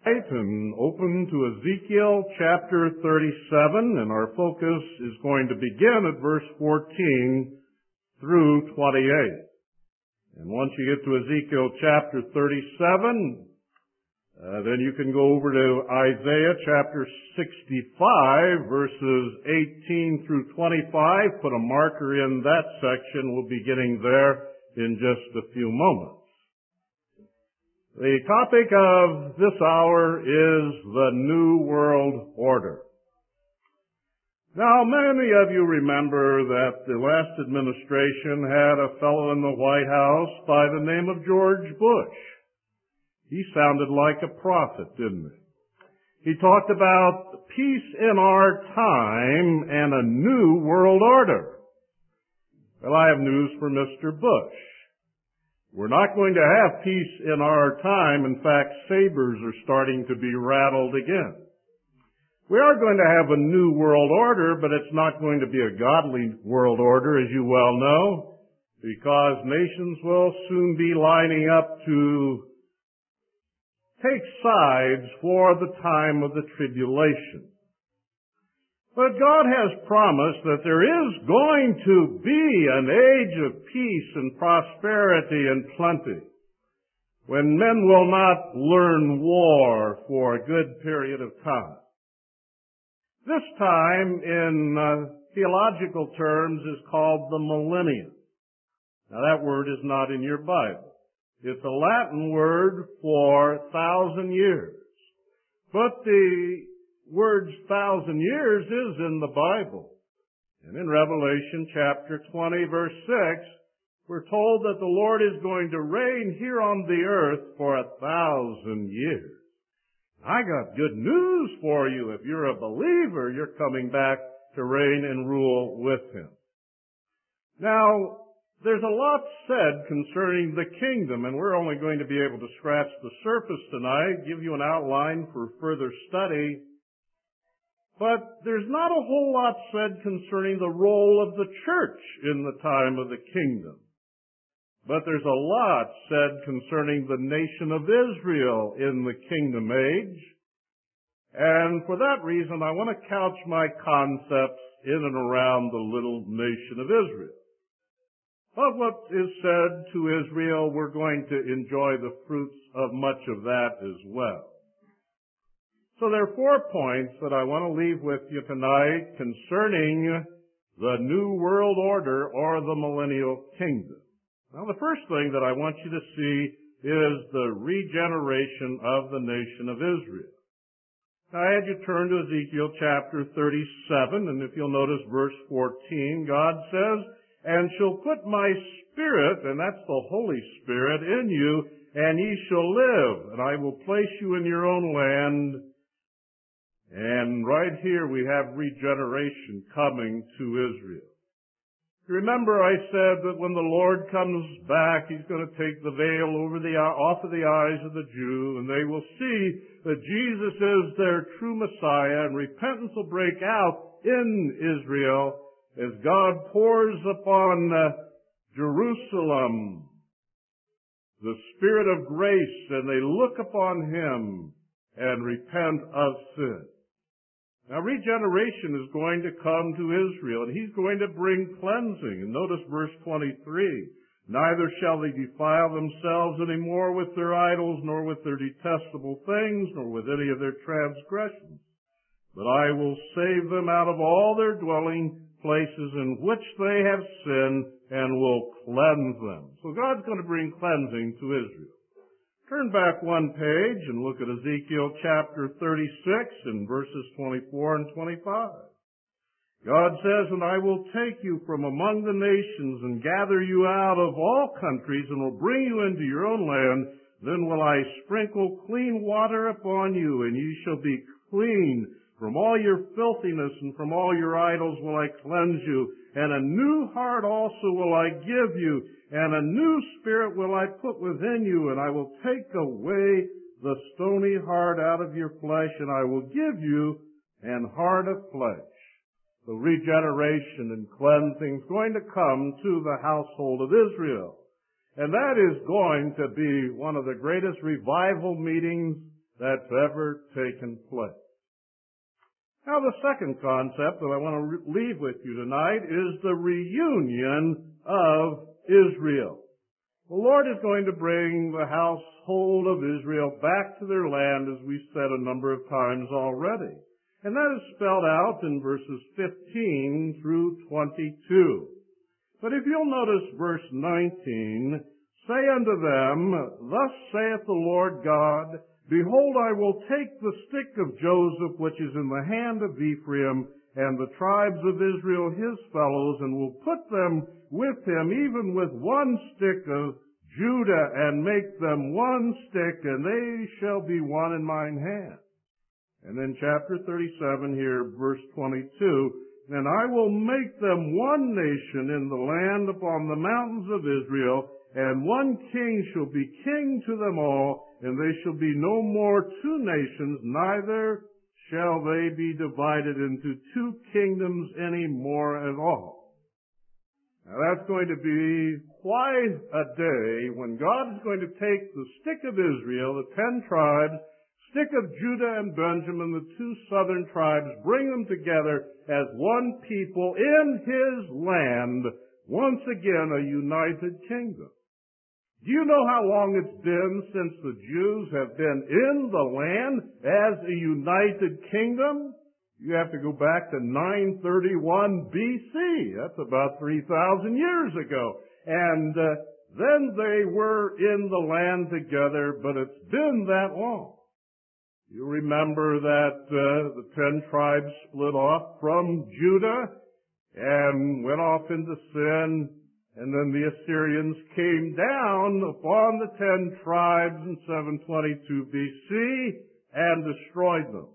And open to Ezekiel chapter 37, and our focus is going to begin at verse 14 through 28. And once you get to Ezekiel chapter 37, then you can go over to Isaiah chapter 65, verses 18 through 25. Put a marker in that section. We'll be getting there in just a few moments. The topic of this hour is the New World Order. Now, many of you remember that the last administration had a fellow in the White House by the name of George Bush. He sounded like a prophet, didn't he? He talked about peace in our time and a new world order. Well, I have news for Mr. Bush. We're not going to have peace in our time. In fact, sabers are starting to be rattled again. We are going to have a new world order, but it's not going to be a godly world order, as you well know, because nations will soon be lining up to take sides for the time of the tribulation. But God has promised that there is going to be an age of peace and prosperity and plenty, when men will not learn war for a good period of time. This time, in theological terms, is called the millennium. Now, that word is not in your Bible. It's a Latin word for 1,000 years. But the words 1,000 years is in the Bible. And in Revelation chapter 20, verse 6, we're told that the Lord is going to reign here on the earth for 1,000 years. I got good news for you. If you're a believer, you're coming back to reign and rule with Him. Now, there's a lot said concerning the kingdom, and we're only going to be able to scratch the surface tonight, give you an outline for further study. But there's not a whole lot said concerning the role of the church in the time of the kingdom. But there's a lot said concerning the nation of Israel in the kingdom age. And for that reason, I want to couch my concepts in and around the little nation of Israel. Of what is said to Israel, we're going to enjoy the fruits of much of that as well. So there are 4 points that I want to leave with you tonight concerning the New World Order or the Millennial Kingdom. Now, the first thing that I want you to see is the regeneration of the nation of Israel. Now, I had you turn to Ezekiel chapter 37, and if you'll notice verse 14, God says, "And shall put my Spirit," and that's the Holy Spirit, "in you, and ye shall live, and I will place you in your own land." And right here we have regeneration coming to Israel. Remember I said that when the Lord comes back, He's going to take the veil off of the eyes of the Jew, and they will see that Jesus is their true Messiah, and repentance will break out in Israel as God pours upon Jerusalem the Spirit of grace, and they look upon Him and repent of sin. Now, regeneration is going to come to Israel, and He's going to bring cleansing. And notice verse 23. "Neither shall they defile themselves any more with their idols, nor with their detestable things, nor with any of their transgressions. But I will save them out of all their dwelling places in which they have sinned, and will cleanse them." So God's going to bring cleansing to Israel. Turn back one page and look at Ezekiel chapter 36 and verses 24 and 25. God says, "And I will take you from among the nations and gather you out of all countries and will bring you into your own land. Then will I sprinkle clean water upon you, and ye shall be clean. From all your filthiness and from all your idols will I cleanse you. And a new heart also will I give you, and a new spirit will I put within you, and I will take away the stony heart out of your flesh, and I will give you an heart of flesh." The regeneration and cleansing is going to come to the household of Israel. And that is going to be one of the greatest revival meetings that's ever taken place. Now, the second concept that I want to leave with you tonight is the reunion of Israel. The Lord is going to bring the household of Israel back to their land, as we said a number of times already. And that is spelled out in verses 15 through 22. But if you'll notice verse 19, say unto them, Thus saith the Lord God, Behold, I will take the stick of Joseph, which is in the hand of Ephraim, and the tribes of Israel his fellows, and will put them with him, even with one stick of Judah, and make them one stick, and they shall be one in mine hand. And then chapter 37 here, verse 22, And I will make them one nation in the land upon the mountains of Israel, and one king shall be king to them all, and they shall be no more two nations, neither shall they be divided into two kingdoms any more at all. Now that's going to be quite a day when God is going to take the stick of Israel, the 10 tribes, stick of Judah and Benjamin, the 2 southern tribes, bring them together as one people in his land, once again a united kingdom. Do you know how long it's been since the Jews have been in the land as a united kingdom? You have to go back to 931 BC. That's about 3,000 years ago. And then they were in the land together, but it's been that long. You remember that the 10 tribes split off from Judah and went off into sin. And then the Assyrians came down upon the 10 tribes in 722 BC and destroyed them.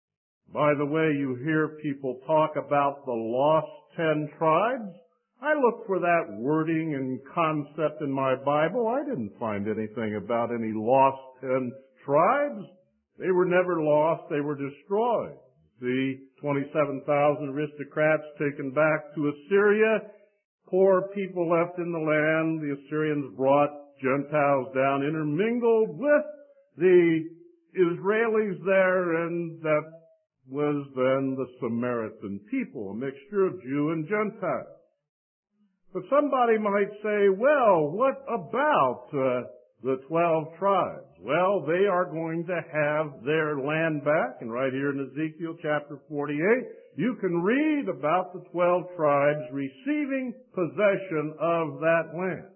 By the way, you hear people talk about the lost 10 tribes. I looked for that wording and concept in my Bible. I didn't find anything about any lost 10 tribes. They were never lost. They were destroyed. The 27,000 aristocrats taken back to Assyria, poor people left in the land. The Assyrians brought Gentiles down, intermingled with the Israelis there, and that was then the Samaritan people, a mixture of Jew and Gentile. But somebody might say, well, what about the 12 tribes? Well, they are going to have their land back, and right here in Ezekiel chapter 48, you can read about the 12 tribes receiving possession of that land.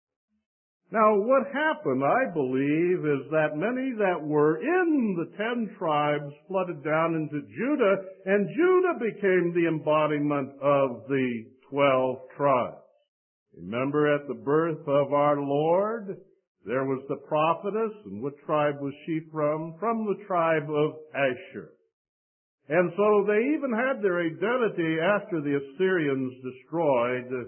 Now, what happened, I believe, is that many that were in the 10 tribes flooded down into Judah, and Judah became the embodiment of the 12 tribes. Remember, at the birth of our Lord, there was the prophetess, and what tribe was she from? From the tribe of Asher. And so they even had their identity after the Assyrians destroyed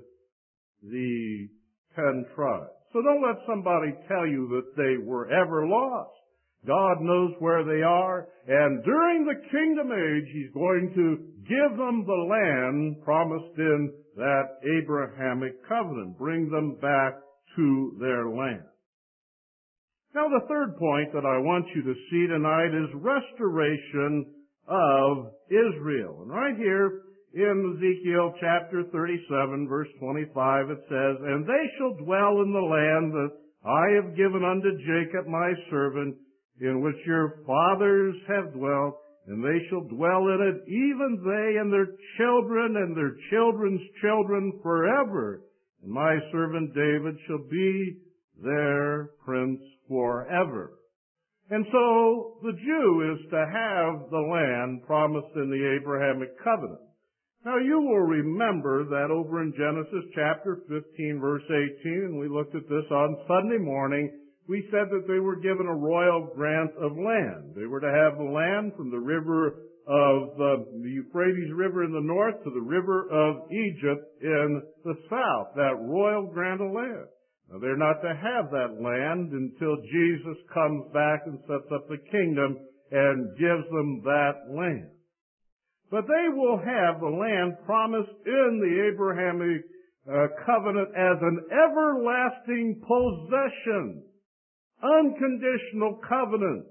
the 10 tribes. So don't let somebody tell you that they were ever lost. God knows where they are, and during the kingdom age, He's going to give them the land promised in that Abrahamic covenant, bring them back to their land. Now, the third point that I want you to see tonight is restoration of Israel. And right here in Ezekiel chapter 37, verse 25, it says, And they shall dwell in the land that I have given unto Jacob my servant, in which your fathers have dwelt, and they shall dwell in it, even they and their children and their children's children forever. And my servant David shall be their prince forever. And so the Jew is to have the land promised in the Abrahamic covenant. Now you will remember that over in Genesis chapter 15 verse 18, and we looked at this on Sunday morning, we said that they were given a royal grant of land. They were to have the land from the river of the Euphrates River in the north to the river of Egypt in the south, that royal grant of land. Now, they're not to have that land until Jesus comes back and sets up the kingdom and gives them that land. But they will have the land promised in the Abrahamic covenant as an everlasting possession, unconditional covenant.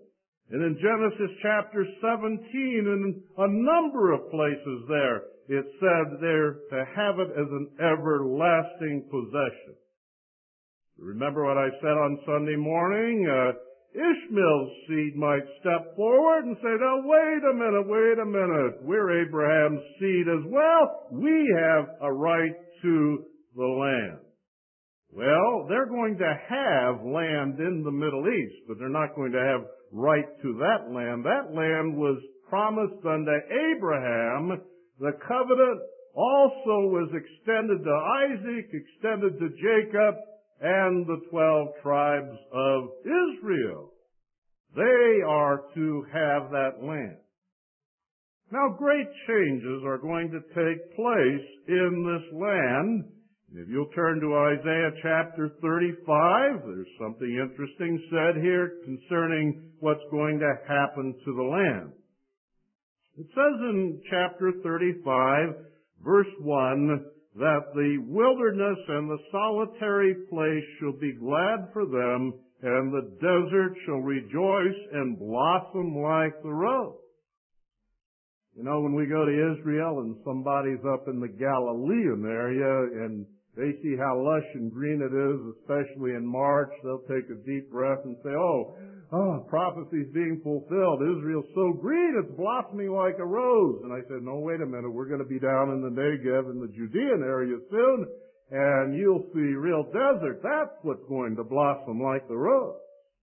And in Genesis chapter 17, in a number of places there, it said they're to have it as an everlasting possession. Remember what I said on Sunday morning? Ishmael's seed might step forward and say, now wait a minute, we're Abraham's seed as well. We have a right to the land. Well, they're going to have land in the Middle East, but they're not going to have right to that land. That land was promised unto Abraham. The covenant also was extended to Isaac, extended to Jacob, and the 12 tribes of Israel. They are to have that land. Now, great changes are going to take place in this land. If you'll turn to Isaiah chapter 35, there's something interesting said here concerning what's going to happen to the land. It says in chapter 35, verse 1, that the wilderness and the solitary place shall be glad for them, and the desert shall rejoice and blossom like the rose. You know, when we go to Israel and somebody's up in the Galilean area and they see how lush and green it is, especially in March, they'll take a deep breath and say, prophecy's being fulfilled. Israel's so green, it's blossoming like a rose. And I said, no, wait a minute, we're going to be down in the Negev in the Judean area soon, and you'll see real desert. That's what's going to blossom like the rose.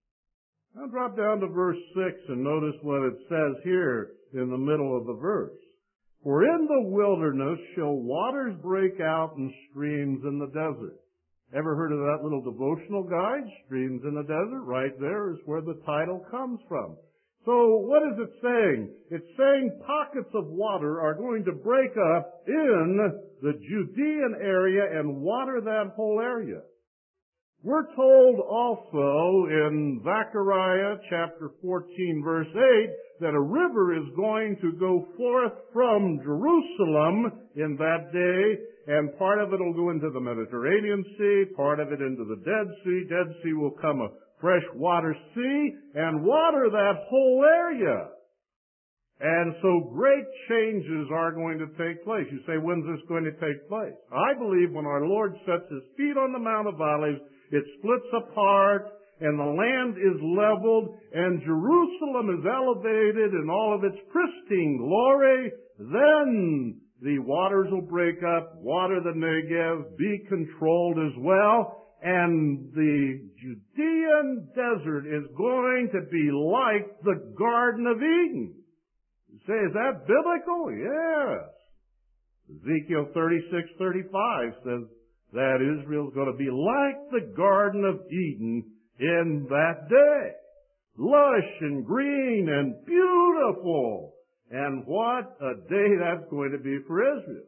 Now drop down to verse 6 and notice what it says here in the middle of the verse. For in the wilderness shall waters break out in streams in the desert. Ever heard of that little devotional guide, Streams in the Desert? Right there is where the title comes from. So what is it saying? It's saying pockets of water are going to break up in the Judean area and water that whole area. We're told also in Zechariah chapter 14 verse 8 that a river is going to go forth from Jerusalem in that day, and part of it will go into the Mediterranean Sea, part of it into the Dead Sea. Dead Sea will come a freshwater sea and water that whole area. And so great changes are going to take place. You say, when's this going to take place? I believe when our Lord sets His feet on the Mount of Olives, it splits apart, and the land is leveled, and Jerusalem is elevated in all of its pristine glory. Then the waters will break up, water the Negev, be controlled as well, and the Judean desert is going to be like the Garden of Eden. You say, is that biblical? Yes. Ezekiel 36:35 says that Israel's going to be like the Garden of Eden in that day. Lush and green and beautiful. And what a day that's going to be for Israel.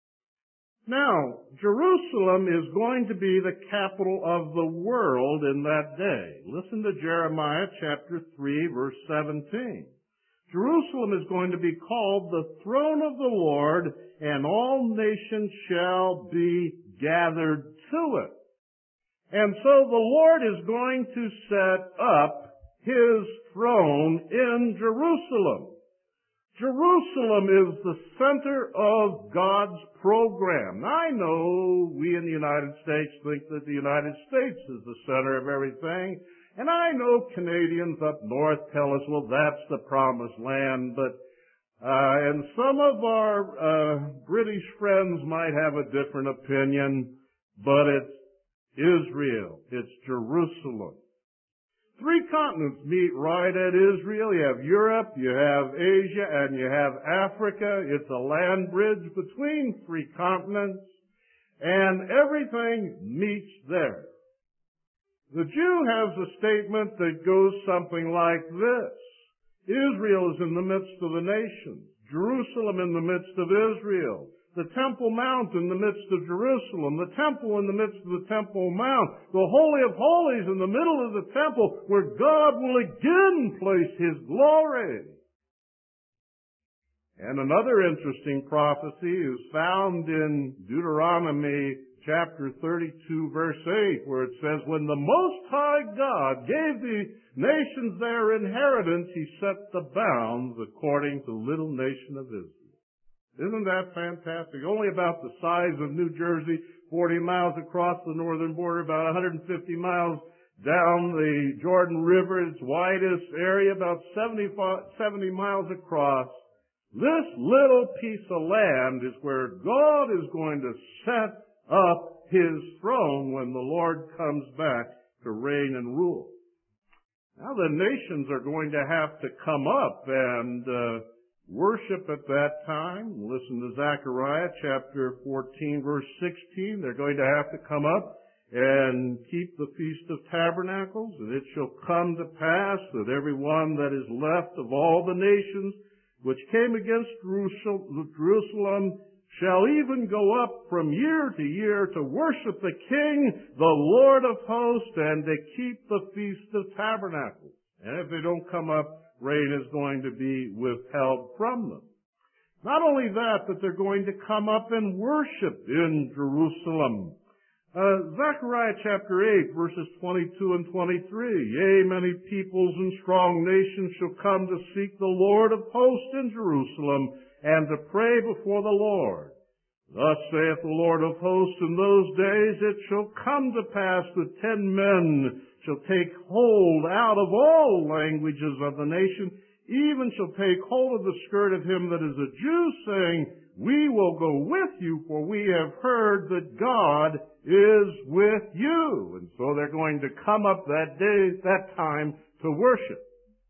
Now, Jerusalem is going to be the capital of the world in that day. Listen to Jeremiah chapter 3, verse 17. Jerusalem is going to be called the throne of the Lord, and all nations shall be gathered to it. And so the Lord is going to set up His throne in Jerusalem. Jerusalem is the center of God's program. Now, I know we in the United States think that the United States is the center of everything. And I know Canadians up north tell us, well, that's the promised land. But and some of our British friends might have a different opinion. But it's Israel. It's Jerusalem. 3 continents meet right at Israel. You have Europe, you have Asia, and you have Africa. It's a land bridge between 3 continents, and everything meets there. The Jew has a statement that goes something like this. Israel is in the midst of the nations. Jerusalem in the midst of Israel. The Temple Mount in the midst of Jerusalem, the temple in the midst of the Temple Mount, the Holy of Holies in the middle of the temple, where God will again place His glory. And another interesting prophecy is found in Deuteronomy chapter 32, verse 8, where it says, when the Most High God gave the nations their inheritance, He set the bounds according to the little nation of Israel. Isn't that fantastic? Only about the size of New Jersey, 40 miles across the northern border, about 150 miles down the Jordan River, its widest area, about 70 miles across. This little piece of land is where God is going to set up His throne when the Lord comes back to reign and rule. Now the nations are going to have to come up and worship at that time. Listen to Zechariah chapter 14, verse 16. They're going to have to come up and keep the Feast of Tabernacles, and it shall come to pass that every one that is left of all the nations which came against Jerusalem shall even go up from year to year to worship the King, the Lord of hosts, and to keep the Feast of Tabernacles. And if they don't come up, rain is going to be withheld from them. Not only that, but they're going to come up and worship in Jerusalem. Zechariah chapter 8, verses 22 and 23. Yea, many peoples and strong nations shall come to seek the Lord of hosts in Jerusalem, and to pray before the Lord. Thus saith the Lord of hosts, in those days it shall come to pass that 10 men shall take hold out of all languages of the nation, even shall take hold of the skirt of him that is a Jew, saying, we will go with you, for we have heard that God is with you. And so they're going to come up that time to worship.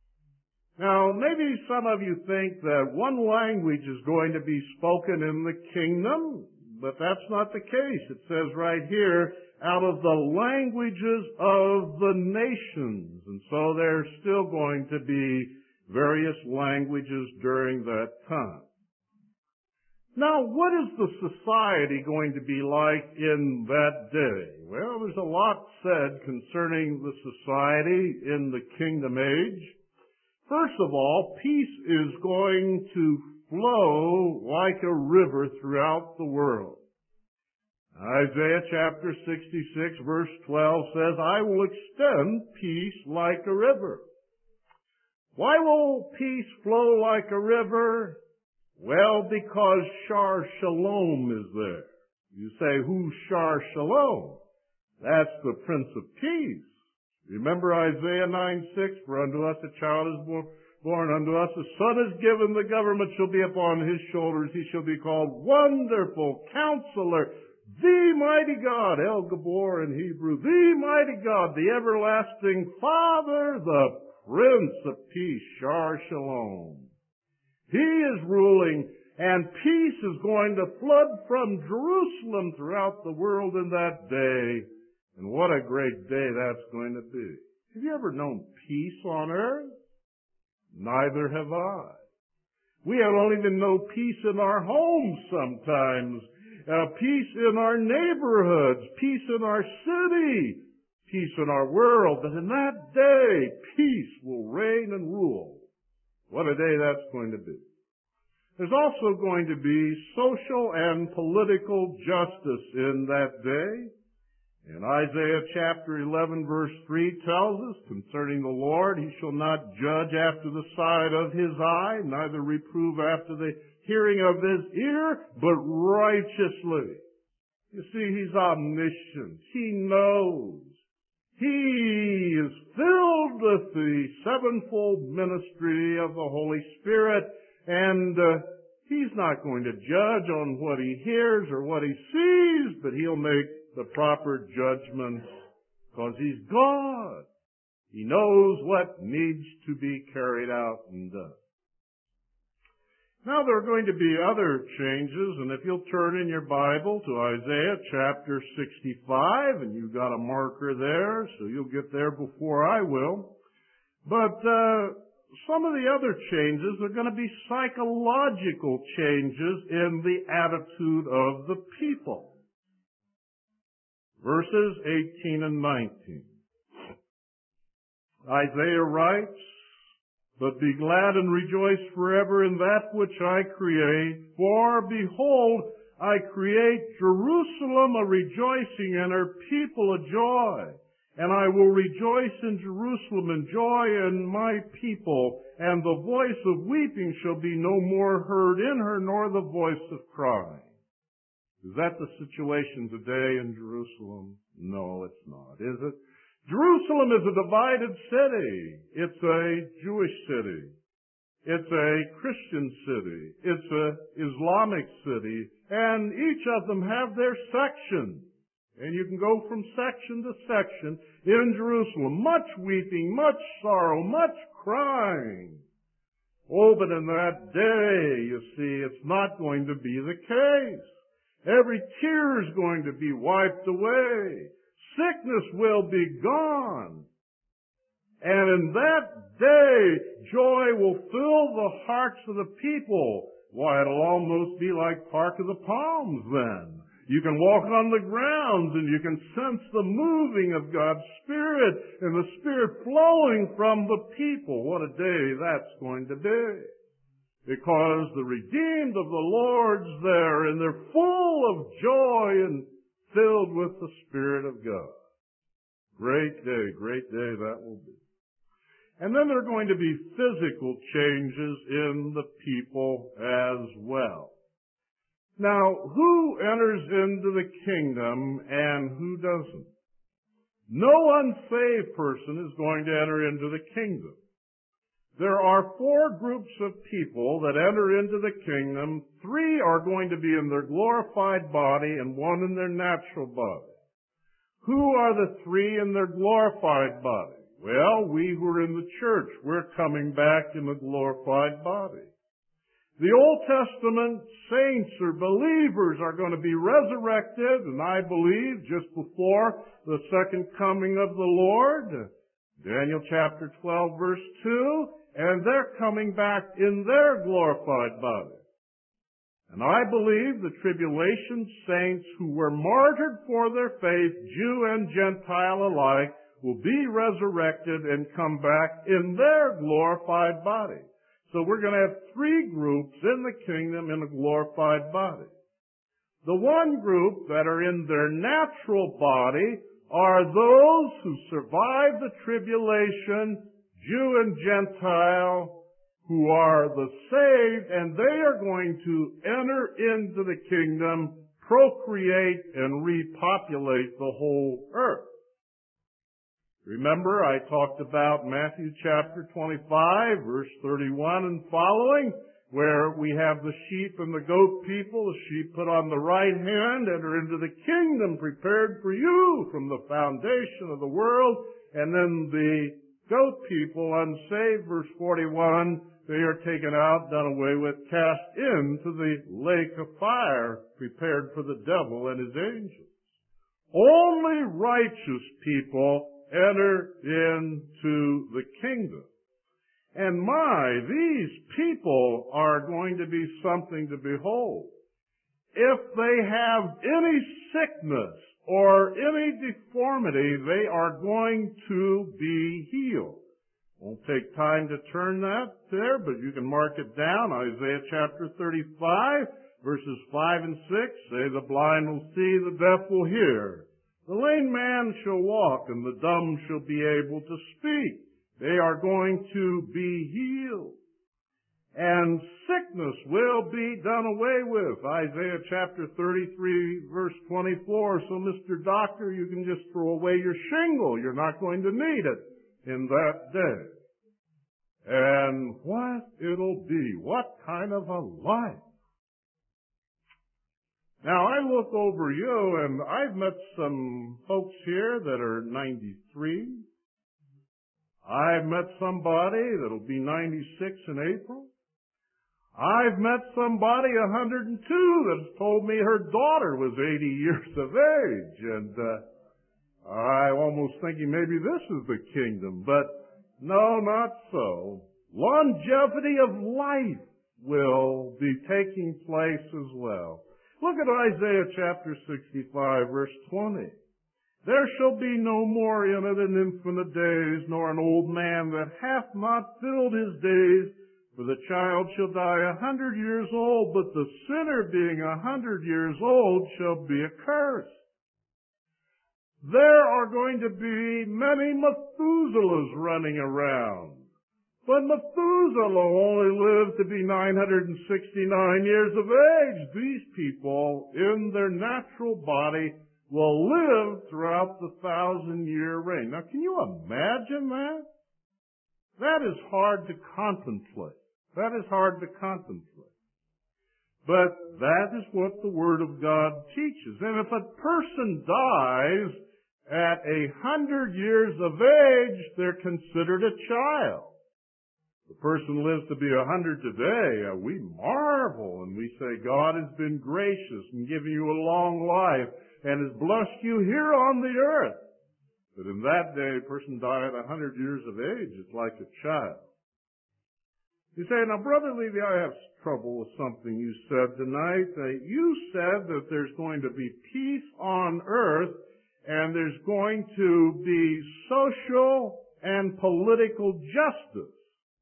Now, maybe some of you think that one language is going to be spoken in the kingdom, but that's not the case. It says right here, out of the languages of the nations. And so there's still going to be various languages during that time. Now, what is the society going to be like in that day? Well, there's a lot said concerning the society in the kingdom age. First of all, peace is going to flow like a river throughout the world. Isaiah chapter 66 verse 12 says, I will extend peace like a river. Why will peace flow like a river? Well, because Shar Shalom is there. You say, who's Shar Shalom? That's the Prince of Peace. Remember Isaiah 9:6, for unto us a child is born, unto us a son is given, the government shall be upon his shoulders. He shall be called Wonderful Counselor, the Mighty God, El Gabor in Hebrew, the Mighty God, the Everlasting Father, the Prince of Peace, Shar Shalom. He is ruling, and peace is going to flood from Jerusalem throughout the world in that day. And what a great day that's going to be. Have you ever known peace on earth? Neither have I. We don't even know peace in our homes sometimes. Peace in our neighborhoods. Peace in our city. Peace in our world. But in that day, peace will reign and rule. What a day that's going to be. There's also going to be social and political justice in that day. And Isaiah chapter 11 verse 3 tells us concerning the Lord, He shall not judge after the sight of His eye, neither reprove after the hearing of His ear, but righteously. You see, He's omniscient. He knows. He is filled with the sevenfold ministry of the Holy Spirit, and He's not going to judge on what He hears or what He sees, but He'll make the proper judgments because He's God. He knows what needs to be carried out and done. Now there are going to be other changes, and if you'll turn in your Bible to Isaiah chapter 65, and you've got a marker there, so you'll get there before I will. But some of the other changes are going to be psychological changes in the attitude of the people. Verses 18 and 19. Isaiah writes, But be glad and rejoice forever in that which I create, for behold, I create Jerusalem a rejoicing and her people a joy. And I will rejoice in Jerusalem and joy in my people. And the voice of weeping shall be no more heard in her, nor the voice of crying. Is that the situation today in Jerusalem? No, it's not, is it? Jerusalem is a divided city. It's a Jewish city. It's a Christian city. It's an Islamic city. And each of them have their sections. And you can go from section to section in Jerusalem. Much weeping, much sorrow, much crying. Oh, but in that day, you see, it's not going to be the case. Every tear is going to be wiped away. Sickness will be gone. And in that day, joy will fill the hearts of the people. Why, it'll almost be like Park of the Palms then. You can walk on the grounds and you can sense the moving of God's Spirit and the Spirit flowing from the people. What a day that's going to be. Because the redeemed of the Lord's there and they're full of joy and filled with the Spirit of God. Great day that will be. And then there are going to be physical changes in the people as well. Now, who enters into the kingdom and who doesn't? No unsaved person is going to enter into the kingdom. There are 4 groups of people that enter into the kingdom. 3 are going to be in their glorified body and 1 in their natural body. Who are the 3 in their glorified body? Well, we who are in the church, we're coming back in a glorified body. The Old Testament saints or believers are going to be resurrected, and I believe just before the second coming of the Lord. Daniel chapter 12 verse 2, and they're coming back in their glorified body. And I believe the tribulation saints who were martyred for their faith, Jew and Gentile alike, will be resurrected and come back in their glorified body. So we're going to have 3 groups in the kingdom in a glorified body. The one group that are in their natural body are those who survive the tribulation, Jew and Gentile, who are the saved, and they are going to enter into the kingdom, procreate, and repopulate the whole earth. Remember, I talked about Matthew chapter 25, verse 31 and following, where we have the sheep and the goat people. The sheep put on the right hand, enter into the kingdom prepared for you from the foundation of the world. And then the goat people, unsaved, verse 41, they are taken out, done away with, cast into the lake of fire prepared for the devil and his angels. Only righteous people enter into the kingdom. And these people are going to be something to behold. If they have any sickness or any deformity, they are going to be healed. Won't take time to turn that there, but you can mark it down. Isaiah chapter 35, verses 5 and 6 say, the blind will see, the deaf will hear. The lame man shall walk, and the dumb shall be able to speak. They are going to be healed. And sickness will be done away with. Isaiah chapter 33, verse 24. So, Mr. Doctor, you can just throw away your shingle. You're not going to need it in that day. And what it'll be. What kind of a life. Now, I look over you, and I've met some folks here that are 93. I've met somebody that'll be 96 in April. I've met somebody 102 that's told me her daughter was 80 years of age. And I'm almost thinking maybe this is the kingdom. But no, not so. Longevity of life will be taking place as well. Look at Isaiah chapter 65, verse 20. There shall be no more in it an infinite days, nor an old man that hath not filled his days. For the child shall die 100 years old, but the sinner being 100 years old shall be accursed. There are going to be many Methuselahs running around. But Methuselah only lived to be 969 years of age. These people, in their natural body, will live throughout the 1,000-year reign. Now, can you imagine that? That is hard to contemplate. That is hard to contemplate. But that is what the Word of God teaches. And if a person dies at 100 years of age, they're considered a child. The person lives to be 100 today, we marvel and we say, God has been gracious and given you a long life and has blessed you here on the earth. But in that day, a person died at 100 years of age. It's like a child. You say, now, Brother Levy, I have trouble with something you said tonight. You said that there's going to be peace on earth and there's going to be social and political justice.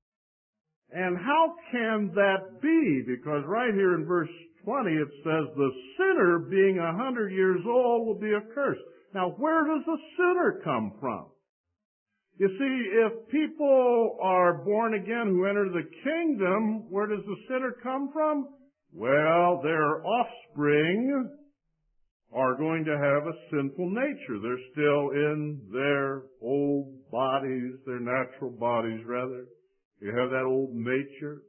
And how can that be? Because right here in verse 20 it says, the sinner being 100 years old will be accursed. Now, where does the sinner come from? You see, if people are born again who enter the kingdom, where does the sinner come from? Well, their offspring are going to have a sinful nature. They're still in their old bodies, their natural bodies, rather. You have that old nature.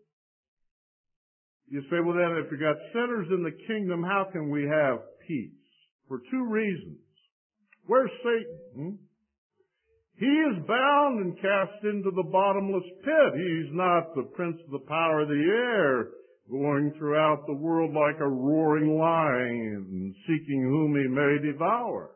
You say, well then, if you got sinners in the kingdom, how can we have peace? For two reasons. Where's Satan? He is bound and cast into the bottomless pit. He's not the prince of the power of the air, going throughout the world like a roaring lion, seeking whom he may devour.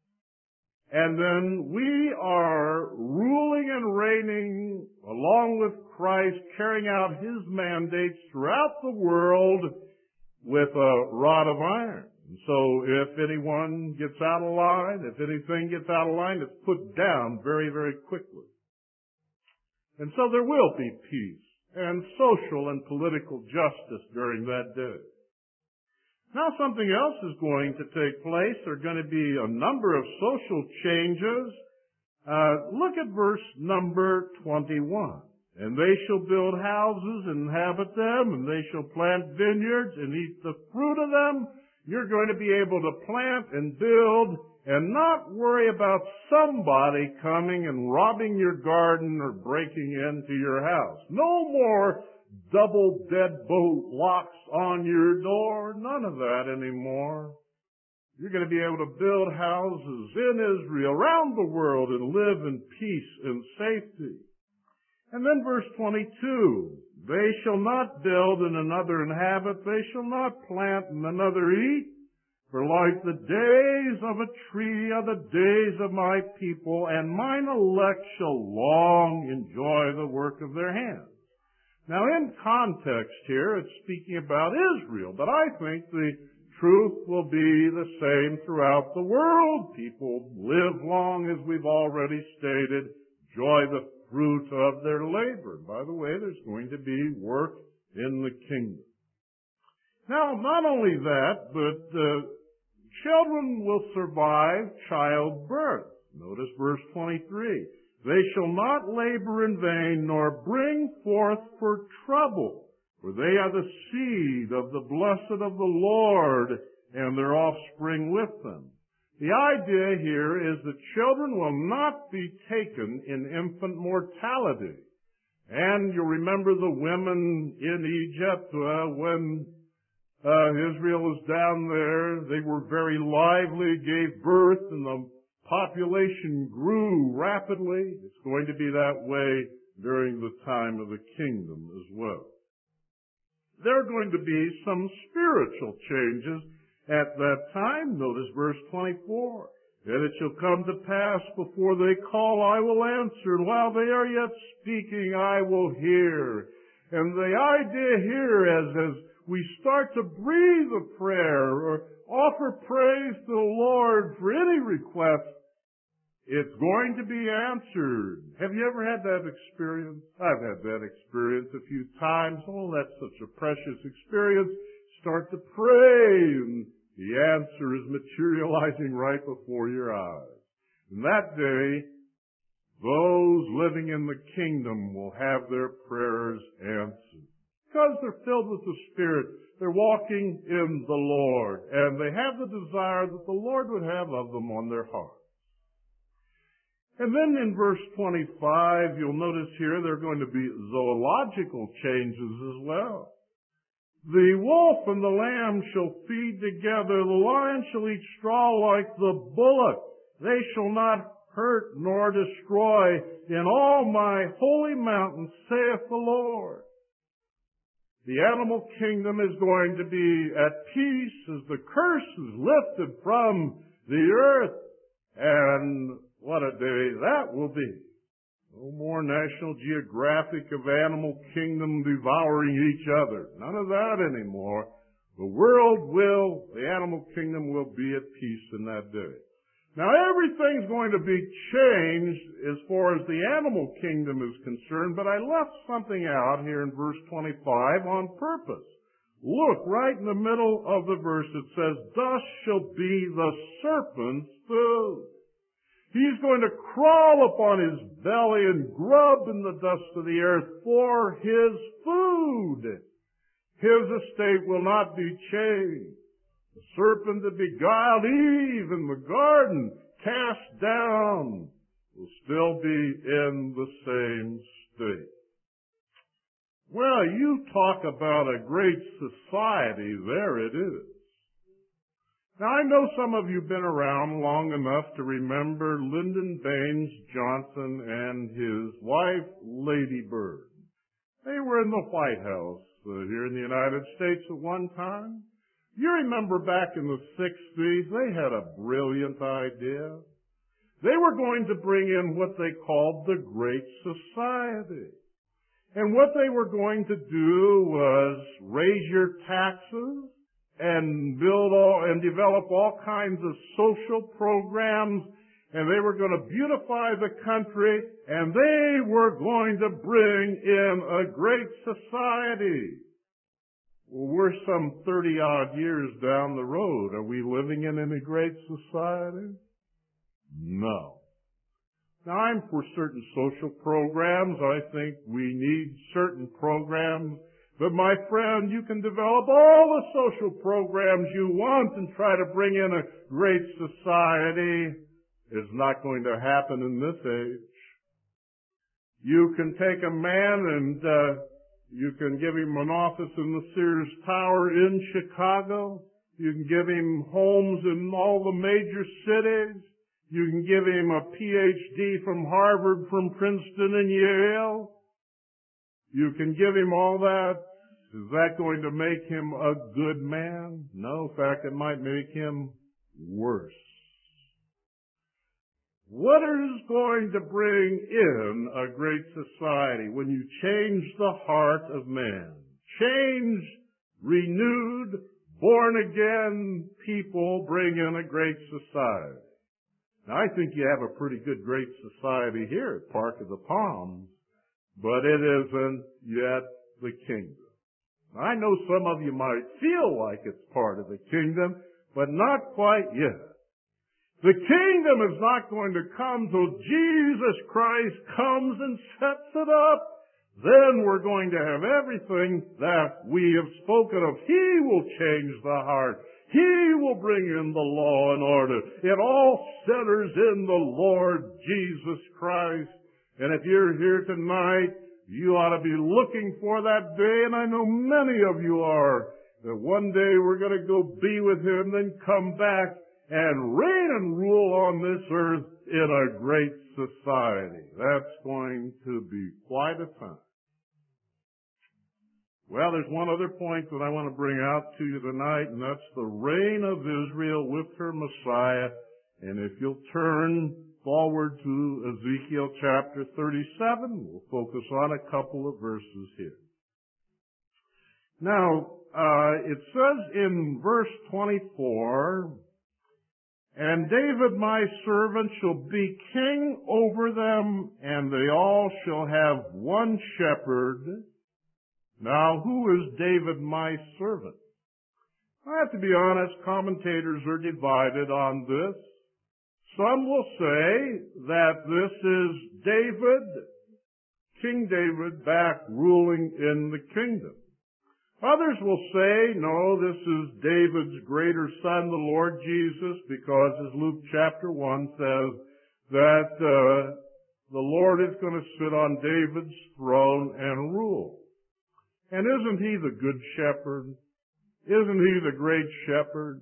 And then we are ruling and reigning along with Christ, carrying out his mandates throughout the world with a rod of iron. And so if anyone gets out of line, if anything gets out of line, it's put down very, very quickly. And so there will be peace and social and political justice during that day. Now something else is going to take place. There are going to be a number of social changes. Look at verse number 21. And they shall build houses and inhabit them, and they shall plant vineyards and eat the fruit of them. You're going to be able to plant and build and not worry about somebody coming and robbing your garden or breaking into your house. No more double deadbolt locks on your door. None of that anymore. You're going to be able to build houses in Israel, around the world, and live in peace and safety. And then verse 22, they shall not build and another inhabit, they shall not plant and another eat, for like the days of a tree are the days of my people, and mine elect shall long enjoy the work of their hands. Now in context here, it's speaking about Israel, but I think the truth will be the same throughout the world. People live long, as we've already stated, enjoy the fruit of their labor. By the way, there's going to be work in the kingdom. Now, not only that, but children will survive childbirth. Notice verse 23. They shall not labor in vain, nor bring forth for trouble, for they are the seed of the blessed of the Lord, and their offspring with them. The idea here is that children will not be taken in infant mortality. And you'll remember the women in Egypt when Israel was down there. They were very lively, gave birth, and the population grew rapidly. It's going to be that way during the time of the kingdom as well. There are going to be some spiritual changes at that time. Notice verse 24. And it shall come to pass before they call, I will answer, and while they are yet speaking, I will hear. And the idea here as we start to breathe a prayer or offer praise to the Lord for any request, It's going to be answered. Have you ever had that experience? I've had that experience a few times. Oh, that's such a precious experience. Start to pray, and the answer is materializing right before your eyes. And that day, those living in the kingdom will have their prayers answered. Because they're filled with the Spirit, they're walking in the Lord, and they have the desire that the Lord would have of them on their heart. And then in verse 25, you'll notice here there are going to be zoological changes as well. The wolf and the lamb shall feed together. The lion shall eat straw like the bullock. They shall not hurt nor destroy in all my holy mountain, saith the Lord. The animal kingdom is going to be at peace as the curse is lifted from the earth. And what a day that will be. No more National Geographic of animal kingdom devouring each other. None of that anymore. The animal kingdom will be at peace in that day. Now everything's going to be changed as far as the animal kingdom is concerned, but I left something out here in verse 25 on purpose. Look, right in the middle of the verse it says, "Thus shall be the serpent's food." He's going to crawl upon his belly and grub in the dust of the earth for his food. His estate will not be changed. The serpent that beguiled Eve in the garden, cast down, will still be in the same state. Well, you talk about a great society, there it is. Now, I know some of you have been around long enough to remember Lyndon Baines Johnson and his wife, Lady Bird. They were in the White House here in the United States at one time. You remember back in the 60s, they had a brilliant idea. They were going to bring in what they called the Great Society. And what they were going to do was raise your taxes, and develop all kinds of social programs, and they were going to beautify the country, and they were going to bring in a great society. Well, we're some 30-odd years down the road. Are we living in any great society? No. Now, I'm for certain social programs. I think we need certain programs. But my friend, you can develop all the social programs you want and try to bring in a great society. It's not going to happen in this age. You can take a man and you can give him an office in the Sears Tower in Chicago. You can give him homes in all the major cities. You can give him a PhD from Harvard, from Princeton, and Yale. You can give him all that. Is that going to make him a good man? No. In fact, it might make him worse. What is going to bring in a great society when you change the heart of man? Change, renewed, born again people bring in a great society. Now, I think you have a pretty good great society here at Park of the Palms, but it isn't yet the kingdom. I know some of you might feel like it's part of the kingdom, but not quite yet. The kingdom is not going to come till Jesus Christ comes and sets it up. Then we're going to have everything that we have spoken of. He will change the heart. He will bring in the law and order. It all centers in the Lord Jesus Christ. And if you're here tonight, you ought to be looking for that day, and I know many of you are, that one day we're going to go be with Him, then come back and reign and rule on this earth in a great society. That's going to be quite a time. Well, there's one other point that I want to bring out to you tonight, and that's the reign of Israel with her Messiah. And if you'll turn forward to Ezekiel chapter 37, we'll focus on a couple of verses here. Now, it says in verse 24, And David my servant shall be king over them, and they all shall have one shepherd. Now, who is David my servant? I have to be honest, commentators are divided on this. Some will say that this is David, King David, back ruling in the kingdom. Others will say, no, this is David's greater son, the Lord Jesus, because as Luke chapter 1 says, that the Lord is going to sit on David's throne and rule. And isn't he the good shepherd? Isn't he the great shepherd?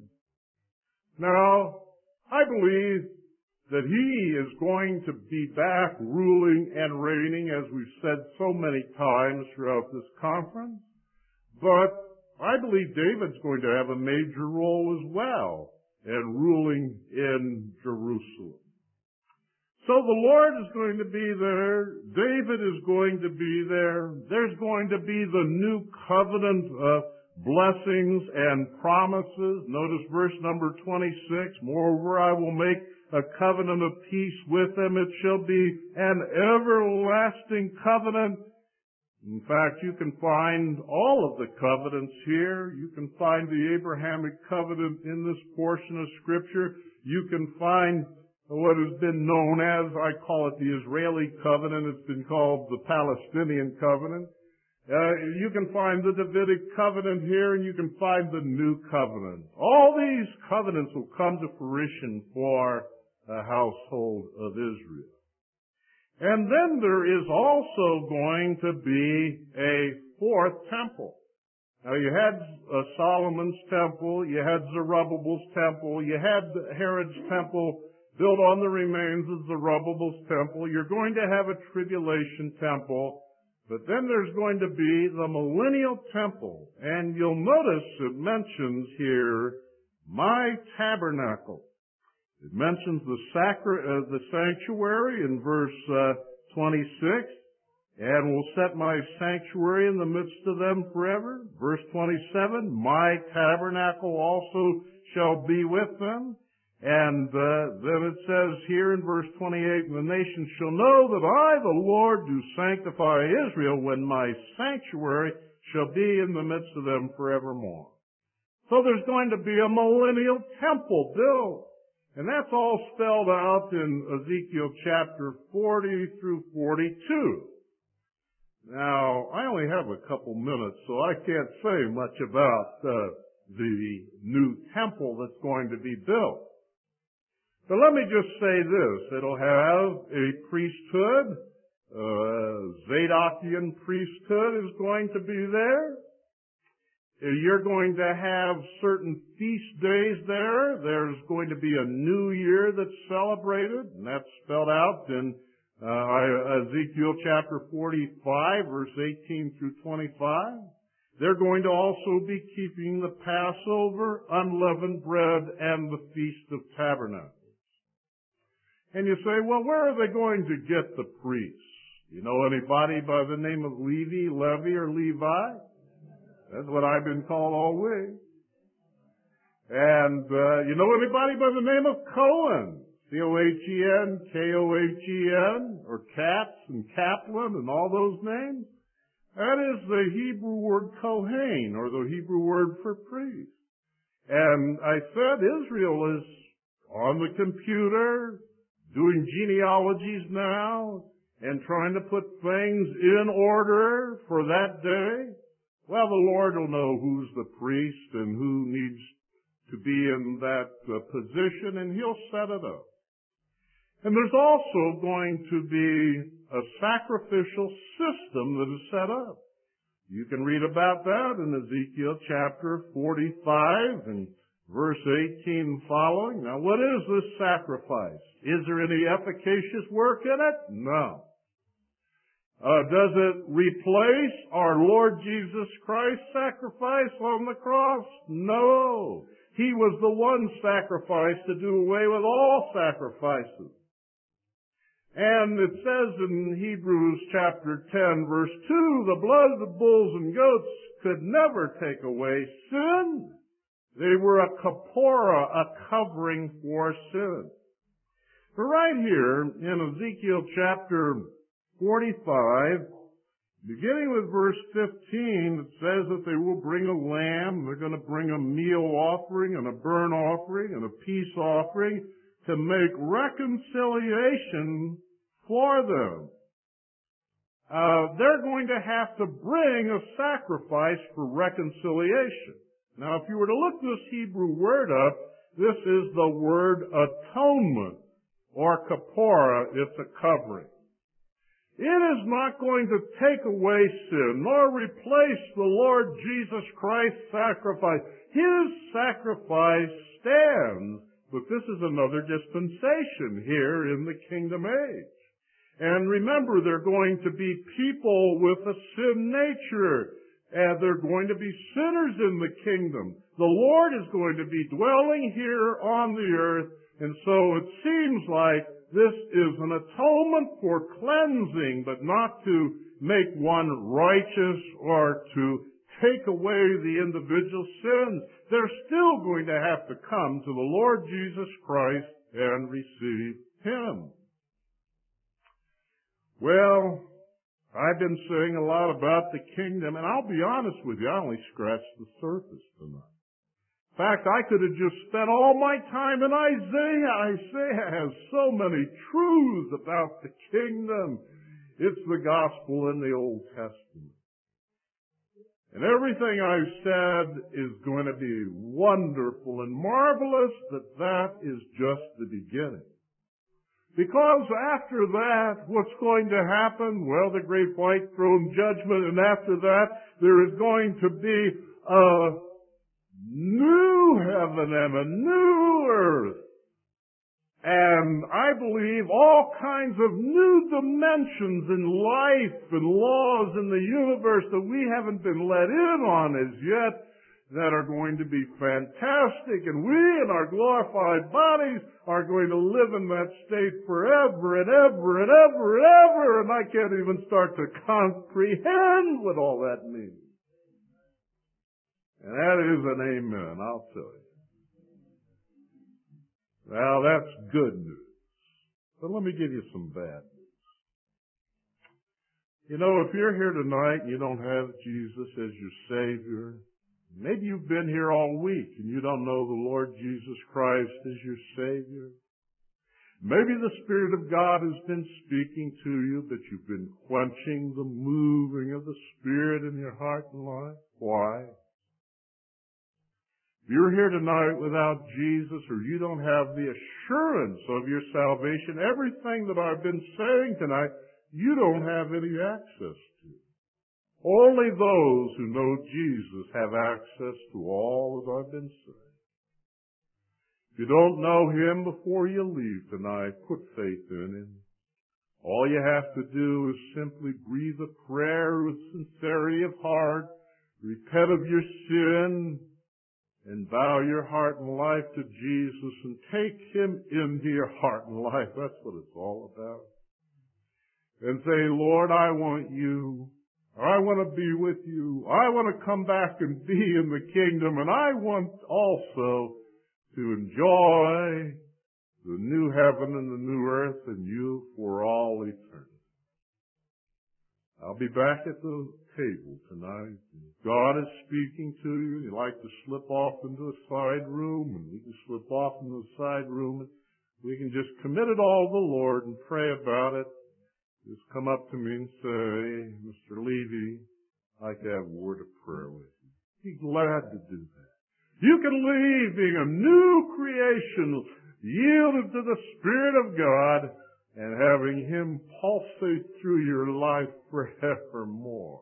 Now, I believe that he is going to be back ruling and reigning, as we've said so many times throughout this conference. But I believe David's going to have a major role as well in ruling in Jerusalem. So the Lord is going to be there. David is going to be there. There's going to be the new covenant blessings and promises. Notice verse number 26. Moreover, I will make a covenant of peace with them. It shall be an everlasting covenant. In fact, you can find all of the covenants here. You can find the Abrahamic covenant in this portion of Scripture. You can find what has been known as, I call it the Israeli covenant. It's been called the Palestinian covenant. You can find the Davidic covenant here, and you can find the new covenant. All these covenants will come to fruition for the household of Israel. And then there is also going to be a fourth temple. Now you had Solomon's temple, you had Zerubbabel's temple, you had Herod's temple built on the remains of Zerubbabel's temple. You're going to have a tribulation temple, but then there's going to be the millennial temple. And you'll notice it mentions here, my tabernacle. It mentions the sanctuary in verse 26, and will set my sanctuary in the midst of them forever. Verse 27, my tabernacle also shall be with them. And then it says here in verse 28, the nations shall know that I, the Lord, do sanctify Israel when my sanctuary shall be in the midst of them forevermore. So there's going to be a millennial temple built. And that's all spelled out in Ezekiel chapter 40 through 42. Now, I only have a couple minutes, so I can't say much about the new temple that's going to be built. But let me just say this. It'll have a priesthood. Zadokian priesthood is going to be there. You're going to have certain feast days there. There's going to be a new year that's celebrated, and that's spelled out in Ezekiel chapter 45, verse 18 through 25. They're going to also be keeping the Passover, unleavened bread, and the Feast of Tabernacles. And you say, well, where are they going to get the priests? You know anybody by the name of Levi or Levi? That's what I've been called all week. And you know anybody by the name of Cohen? C-O-H-E-N, K-O-H-E-N, or Katz and Kaplan and all those names? That is the Hebrew word Kohen, or the Hebrew word for priest. And I said Israel is on the computer, doing genealogies now, and trying to put things in order for that day. Well, the Lord will know who's the priest and who needs to be in that position, and He'll set it up. And there's also going to be a sacrificial system that is set up. You can read about that in Ezekiel chapter 45 and verse 18 following. Now, what is this sacrifice? Is there any efficacious work in it? No. Does it replace our Lord Jesus Christ's sacrifice on the cross? No. He was the one sacrifice to do away with all sacrifices. And it says in Hebrews chapter 10, verse 2, the blood of the bulls and goats could never take away sin. They were a kapora, a covering for sin. But right here in Ezekiel chapter 45, beginning with verse 15, it says that they will bring a lamb, they're going to bring a meal offering and a burnt offering and a peace offering to make reconciliation for them. They're going to have to bring a sacrifice for reconciliation. Now, if you were to look this Hebrew word up, this is the word atonement, or kapora. It's a covering. It is not going to take away sin, nor replace the Lord Jesus Christ's sacrifice. His sacrifice stands, but this is another dispensation here in the kingdom age. And remember, they're going to be people with a sin nature, and they're going to be sinners in the kingdom. The Lord is going to be dwelling here on the earth, and so it seems like this is an atonement for cleansing, but not to make one righteous or to take away the individual sins. They're still going to have to come to the Lord Jesus Christ and receive Him. Well, I've been saying a lot about the kingdom, and I'll be honest with you, I only scratched the surface tonight. In fact, I could have just spent all my time in Isaiah. Isaiah has so many truths about the kingdom. It's the gospel in the Old Testament. And everything I've said is going to be wonderful and marvelous, but that is just the beginning. Because after that, what's going to happen? Well, the great white throne judgment, and after that, there is going to be a new heaven and a new earth. And I believe all kinds of new dimensions in life and laws in the universe that we haven't been let in on as yet that are going to be fantastic. And we in our glorified bodies are going to live in that state forever and ever and ever and ever. And I can't even start to comprehend what all that means. And that is an amen, I'll tell you. Well, that's good news. But let me give you some bad news. You know, if you're here tonight and you don't have Jesus as your Savior, maybe you've been here all week and you don't know the Lord Jesus Christ as your Savior. Maybe the Spirit of God has been speaking to you, but you've been quenching the moving of the Spirit in your heart and life. Why? If you're here tonight without Jesus, or you don't have the assurance of your salvation, everything that I've been saying tonight, you don't have any access to. Only those who know Jesus have access to all that I've been saying. If you don't know Him before you leave tonight, put faith in Him. All you have to do is simply breathe a prayer with sincerity of heart, repent of your sin, and bow your heart and life to Jesus and take Him into your heart and life. That's what it's all about. And say, Lord, I want you. I want to be with you. I want to come back and be in the kingdom. And I want also to enjoy the new heaven and the new earth and you for all eternity. I'll be back at the table tonight. God is speaking to you. You like to slip off into a side room, and we can slip off into a side room, and we can just commit it all to the Lord and pray about it. Just come up to me and say, Mr. Levy, I'd like to have a word of prayer with you. Be glad to do that. You can leave being a new creation, yielded to the Spirit of God, and having Him pulsate through your life forevermore.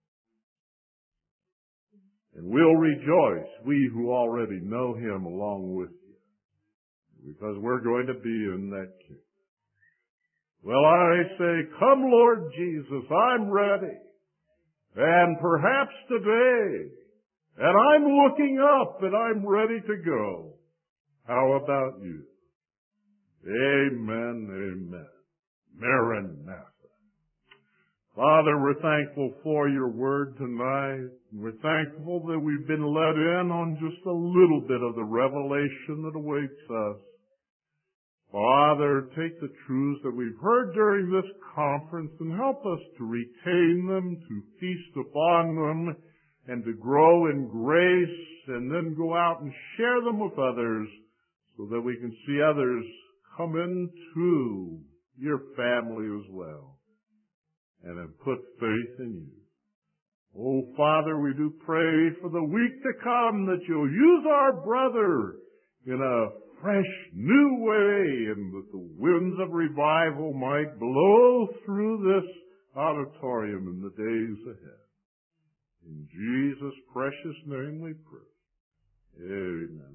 And we'll rejoice, we who already know Him along with you, because we're going to be in that kingdom. Well, I say, come Lord Jesus, I'm ready. And perhaps today, and I'm looking up and I'm ready to go. How about you? Amen, amen. Maranatha. Father, we're thankful for your word tonight. We're thankful that we've been let in on just a little bit of the revelation that awaits us. Father, take the truths that we've heard during this conference and help us to retain them, to feast upon them, and to grow in grace, and then go out and share them with others so that we can see others come into your family as well and have put faith in you. Oh, Father, we do pray for the week to come that you'll use our brother in a fresh, new way, and that the winds of revival might blow through this auditorium in the days ahead. In Jesus' precious name we pray. Amen.